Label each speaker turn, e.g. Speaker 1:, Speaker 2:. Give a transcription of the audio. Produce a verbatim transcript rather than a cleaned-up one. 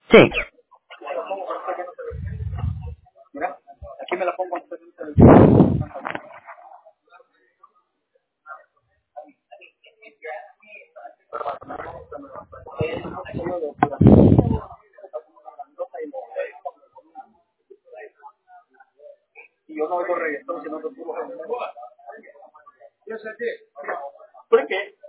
Speaker 1: Sí.
Speaker 2: Mira, aquí me la pongo antes del... Y yo no oigo reggaetón, sino que puro reggaetón. ¿Por qué?